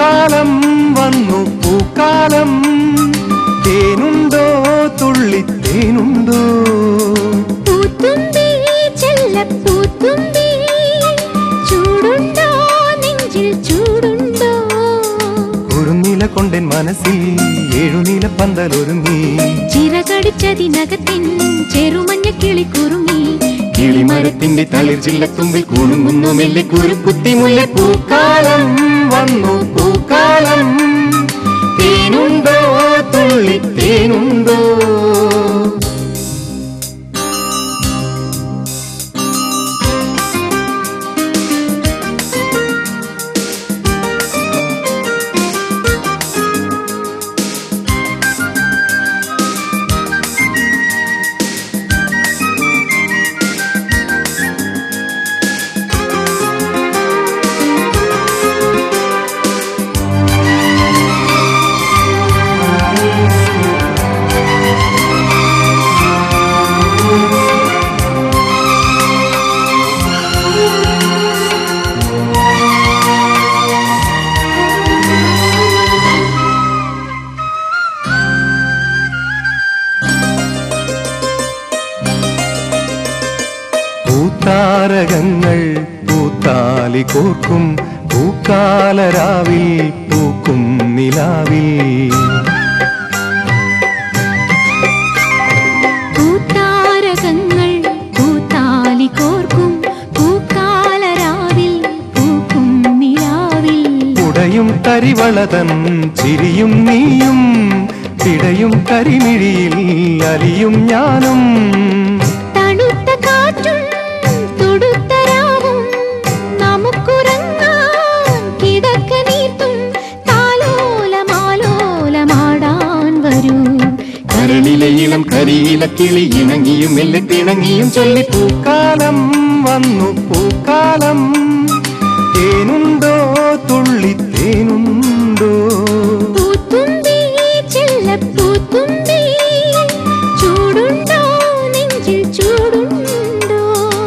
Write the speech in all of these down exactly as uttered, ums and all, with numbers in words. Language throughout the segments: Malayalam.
പൂക്കാലം വന്നു പൂക്കാലം തേനുണ്ടോ തുള്ളി തേനുണ്ടോ പൂത്തുമ്പി ചെല്ലപ്പൂത്തുമ്പി ചൂടുണ്ടോ നെഞ്ചിൽ ചൂടുണ്ടോ കുറുനില കൊണ്ടെൻ മനസ്സിൽ ഏഴുനില പന്തലൊരുങ്ങി ചിറകടിച്ചതിനകത്തിൻ ചെറുമഞ്ഞ കിളി കുറുങ്ങി കിളിമരത്തിന്റെ തളിർ ചില്ലത്തുമ്പിൽ കുണുങ്ങുന്നു മെല്ലെ കുരുക്കുത്തി മുല്ല പൂക്കാലം വന്നു പൂക്കാലം തേനുണ്ടോ തുള്ളി തേനുണ്ടോ പൂത്താരകങ്ങൾ പൂത്താലി കോർക്കും പൂക്കാലരാവിൽ പൂക്കും നിലാവിൽ പൂത്താരകങ്ങൾ പൂത്താലി കോർക്കും പൂക്കാലരാവിൽ പൂക്കും നിലാവിൽ ഉടയും തരിവളതൻ ചിരിയും നീയും പിടയും കരിമിഴിയിൽ അലിയും ഞാനും കരളിലയിളം കരിയില കിളി ഇണങ്ങിയും മെല്ലെ പിണങ്ങിയും ചൊല്ലി പൂക്കാലം വന്നു പൂക്കാലം തേനുണ്ടോ തുള്ളി തേനുണ്ടോ പൂത്തുമ്പി ചെല്ലപ്പൂത്തുമ്പി ചൂടുണ്ടോ നെഞ്ചിൽ ചൂടുണ്ടോ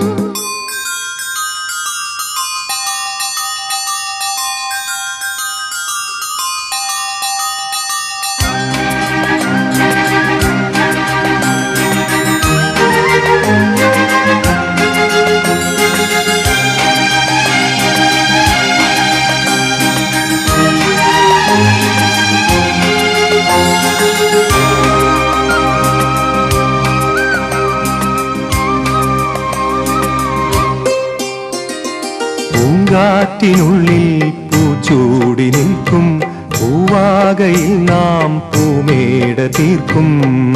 പൂങ്കാറ്റിനുള്ളിൽ പൂച്ചൂടി നിൽക്കും പൂവാകയിൽ നാം പൂമേട തീർക്കും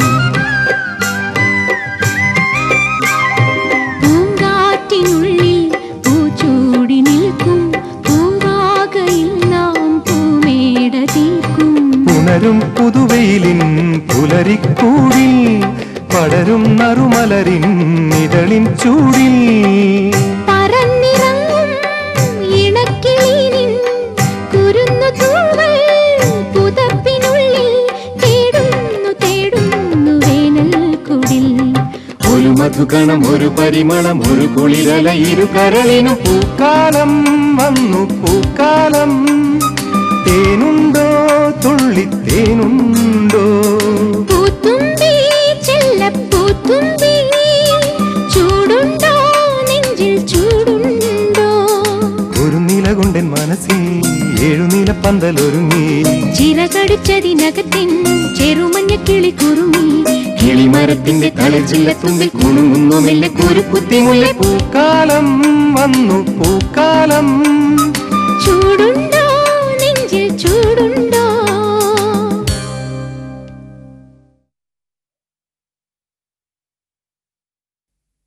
പൂങ്കാറ്റിനുള്ളിൽ പൂച്ചൂടി നിൽക്കും പൂവാകയിൽ നാം പൂമേട തീർക്കും പുണരും പുതുവെയിലിൻ പുലരിക്കൂടിൽ പടരും നറുമലരിൻ ഇതളിൻ ചൂടിൽ ഒരു മധുകണം ഒരു പരിമളം ഒരു കുളിരല ഇരു കരളിനും പൂക്കാലം വന്നു പൂക്കാലം തേനുണ്ടോ തുള്ളി തേനുണ്ടോ പൂത്തുമ്പി ചെല്ലപ്പൂത്തുമ്പി ചൂടുണ്ടോ നെഞ്ചിൽ ചൂടുണ്ടോ ഒരു നില കൊണ്ടെൻ മനസ്സിൽ ഏഴുനില പന്തലൊരുങ്ങി ചിറകടിച്ചതിനകത്തിൻ ചെറുമഞ്ഞ കിളി കുറുങ്ങി കിളിമരത്തിന്റെ തളിർ ചില്ലത്തുമ്പിൽ കുണുങ്ങുന്നു മെല്ലെ കുരുക്കുത്തി മുല്ല പൂക്കാലം വന്നു പൂക്കാലം ചൂടുണ്ടോ